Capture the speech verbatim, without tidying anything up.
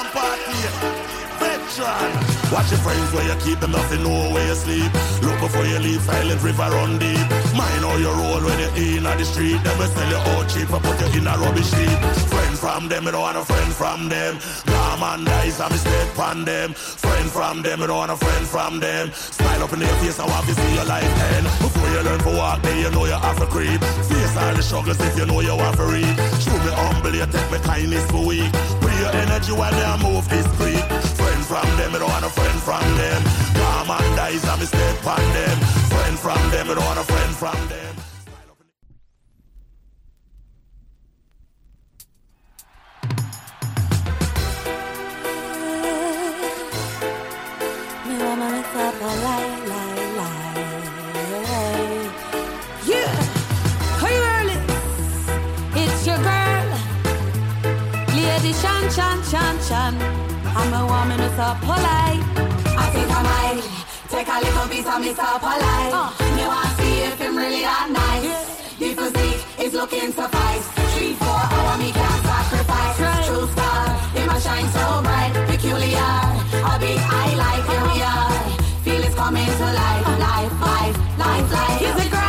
and party. Veteran. Watch your friends where you keep them, nothing know where you sleep. Look before you leave, silent river run deep. Mind how you roll when you're in the street. Them will sell you out cheap and put you in a rubbish heap. Friend from them, you don't want a friend from them. Calm and dice and mistake on them. Friend from them, you don't want a friend from them. Smile up in their face and want to see your life end. Before you learn to walk there, you know you have to creep. Face all the struggles if you know you have to read. Show me humble, you take me kindness for weak. Put your energy while they move this creep. Friend from them, you don't want a friend from them. Calm and dice and mistake on them. Friend from them, you don't want a friend from them. Me wanna mix up a lie, lie, lie. Yeah, hey early, it's your girl, Lady Shan Shan Shan Shan. I'm a woman who's so polite. I think I might take a little piece of me so polite. Uh. Me want to see if him really that nice. Yeah. The physique is looking suffice. Three, four hour me can't sacrifice. Right. True star, it must shine so bright. Peculiar, a big eye like here we are. Feel it's coming to life, life, life, life, life. Here's a girl.